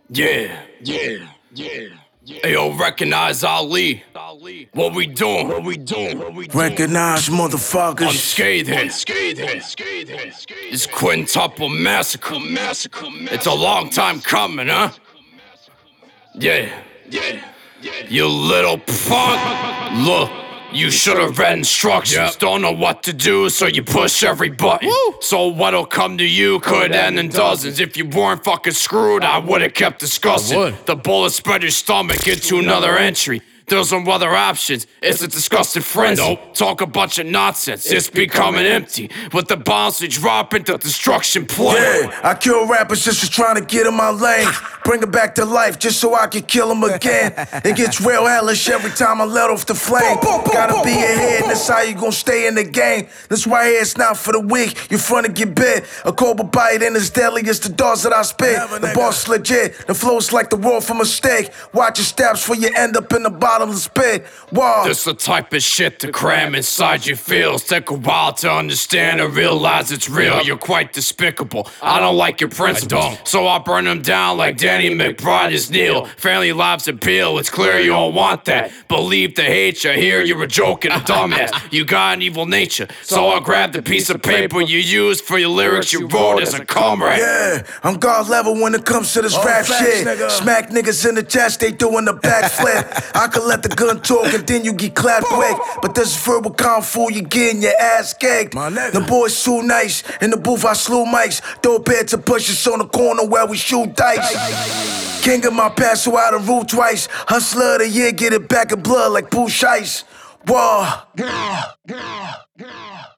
Yeah. Ayo, recognize Ali. What we doing? Recognize motherfuckers. Unscathed here. This quintuple massacre. It's a long time coming, huh? Yeah. You little punk. Look, you should have read instructions. Don't know what to do, so you push every button. So what'll come to you could end in dozens. If you weren't fucking screwed, I would've kept discussing. The bullet spread your stomach into another entry. There's no other options, it's a disgusting frenzy. Talk a bunch of nonsense, it's becoming empty. With the bombs we drop into destruction play. Yeah, I kill rappers just for trying to get in my lane. Bring it back to life just so I can kill them again. It gets real hellish every time I let off the flame. Gotta be ahead, that's how you gon' stay in the game. That's why it's not for the weak, you're fun to get bit. A cobra bite ain't as deadly as the doors that I spit. The boss legit, the flow's like the roar from a steak. Watch your steps before you end up in the bottomless pit. Wow. This the type of shit to cram inside your feels. Take a while to understand and realize it's real. You're quite despicable. I don't like your principles, so I burn them down like Danny McBride is Neil. Family lives appeal, it's clear you don't want that. Believe the hate you hear, you're a joke and a dumbass. You got an evil nature, so I grabbed the piece of paper you used for your lyrics you wrote as a comrade. Yeah, I'm God level when it comes to this rap shit. Nigga. Smack niggas in the chest, they doing the backflip. I could let the gun talk and then you get clapped quick. But this verbal kung fu, you getting your ass kicked. The boys too nice, in the booth I slew mics. Throw a pair to push us on the corner where we shoot dice. King of my past, so I done ruled twice. Hustler of the year, get it back in blood like Pooh Shice. Whoa.